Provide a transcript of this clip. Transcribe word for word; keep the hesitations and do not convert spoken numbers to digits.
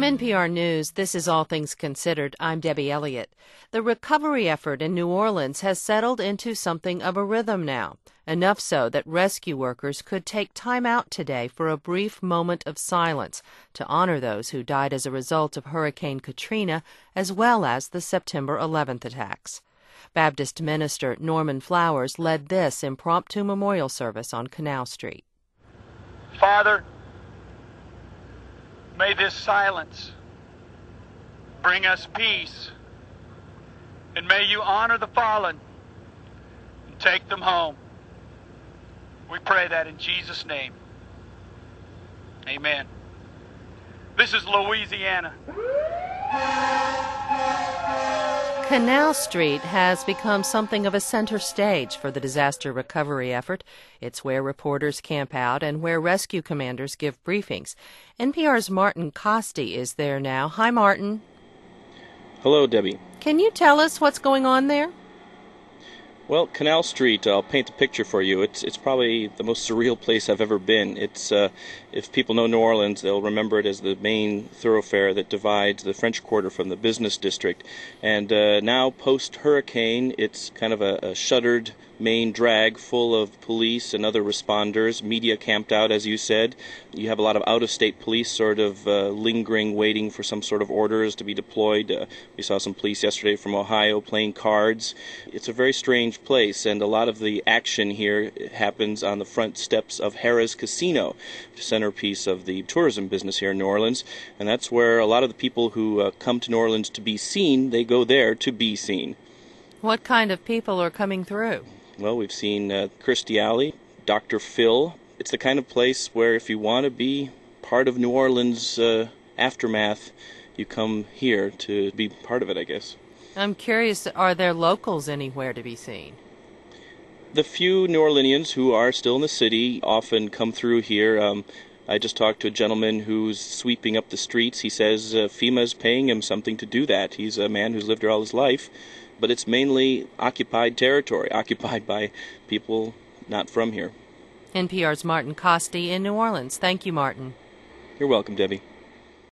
From N P R News, this is All Things Considered. I'm Debbie Elliott. The recovery effort in New Orleans has settled into something of a rhythm now, enough so that rescue workers could take time out today for a brief moment of silence to honor those who died as a result of Hurricane Katrina, as well as the September eleventh attacks. Baptist minister Norman Flowers led this impromptu memorial service on Canal Street. Father, may this silence bring us peace, and may you honor the fallen and take them home. We pray that in Jesus' name. Amen. This is Louisiana. Canal Street has become something of a center stage for the disaster recovery effort. It's where reporters camp out and where rescue commanders give briefings. N P R's Martin Costi is there now. Hi, Martin. Hello, Debbie. Can you tell us what's going on there? Well, Canal Street, I'll paint the picture for you. It's it's probably the most surreal place I've ever been. It's uh, if people know New Orleans, they'll remember it as the main thoroughfare that divides the French Quarter from the business district. And uh, now, post-hurricane, it's kind of a, a shuttered main drag full of police and other responders, media camped out, as you said. You have a lot of out-of-state police sort of uh, lingering, waiting for some sort of orders to be deployed. Uh, we saw some police yesterday from Ohio playing cards. It's a very strange place, and a lot of the action here happens on the front steps of Harrah's Casino, the centerpiece of the tourism business here in New Orleans. And that's where a lot of the people who uh, come to New Orleans to be seen, they go there to be seen. What kind of people are coming through? Well, we've seen uh, Kirstie Alley, Doctor Phil. It's the kind of place where if you want to be part of New Orleans' uh, aftermath, you come here to be part of it, I guess. I'm curious, are there locals anywhere to be seen? The few New Orleanians who are still in the city often come through here. Um, I just talked to a gentleman who's sweeping up the streets. He says uh, FEMA's paying him something to do that. He's a man who's lived here all his life. But it's mainly occupied territory, occupied by people not from here. N P R's Martin Costi in New Orleans. Thank you, Martin. You're welcome, Debbie.